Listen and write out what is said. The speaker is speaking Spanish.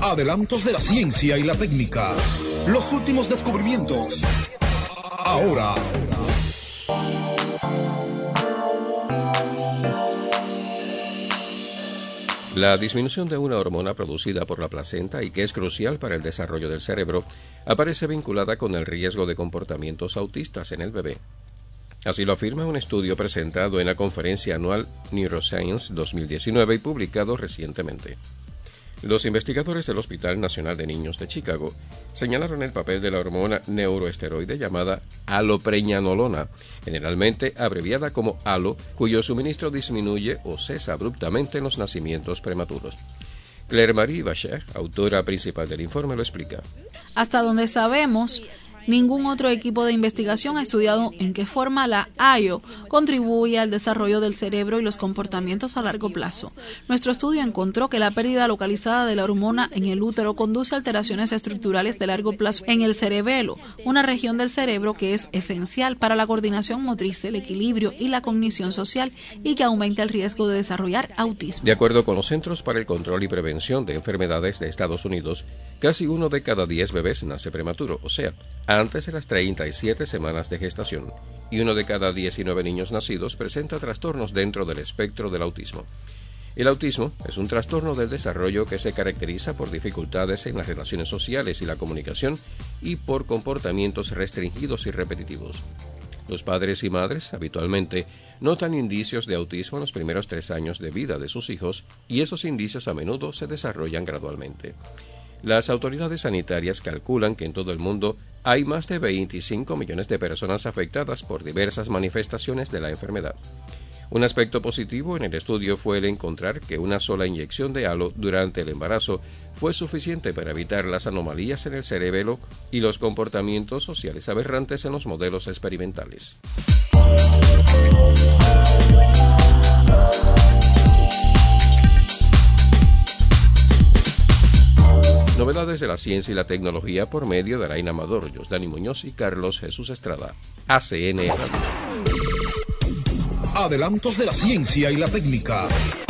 Adelantos de la ciencia y la técnica. Los últimos descubrimientos. Ahora. La disminución de una hormona producida por la placenta y que es crucial para el desarrollo del cerebro aparece vinculada con el riesgo de comportamientos autistas en el bebé. Así lo afirma un estudio presentado en la conferencia anual Neuroscience 2019 y publicado recientemente. Los investigadores del Hospital Nacional de Niños de Chicago señalaron el papel de la hormona neuroesteroide llamada allopreñanolona, generalmente abreviada como ALO, cuyo suministro disminuye o cesa abruptamente en los nacimientos prematuros. Claire Marie Vacher, autora principal del informe, lo explica. Hasta donde sabemos, ningún otro equipo de investigación ha estudiado en qué forma la ALO contribuye al desarrollo del cerebro y los comportamientos a largo plazo. Nuestro estudio encontró que la pérdida localizada de la hormona en el útero conduce a alteraciones estructurales de largo plazo en el cerebelo, una región del cerebro que es esencial para la coordinación motriz, el equilibrio y la cognición social y que aumenta el riesgo de desarrollar autismo. De acuerdo con los Centros para el Control y Prevención de Enfermedades de Estados Unidos, casi 1 de cada 10 bebés nace prematuro, o sea, antes de las 37 semanas de gestación, y 1 de cada 19 niños nacidos presenta trastornos dentro del espectro del autismo. El autismo es un trastorno del desarrollo que se caracteriza por dificultades en las relaciones sociales y la comunicación y por comportamientos restringidos y repetitivos. Los padres y madres habitualmente notan indicios de autismo en los primeros 3 años de vida de sus hijos y esos indicios a menudo se desarrollan gradualmente. Las autoridades sanitarias calculan que en todo el mundo hay más de 25 millones de personas afectadas por diversas manifestaciones de la enfermedad. Un aspecto positivo en el estudio fue el encontrar que una sola inyección de ALO durante el embarazo fue suficiente para evitar las anomalías en el cerebelo y los comportamientos sociales aberrantes en los modelos experimentales. Novedades de la ciencia y la tecnología por medio de Alain Amador, Yosdani Muñoz y Carlos Jesús Estrada. ACN Radio. Adelantos de la ciencia y la técnica.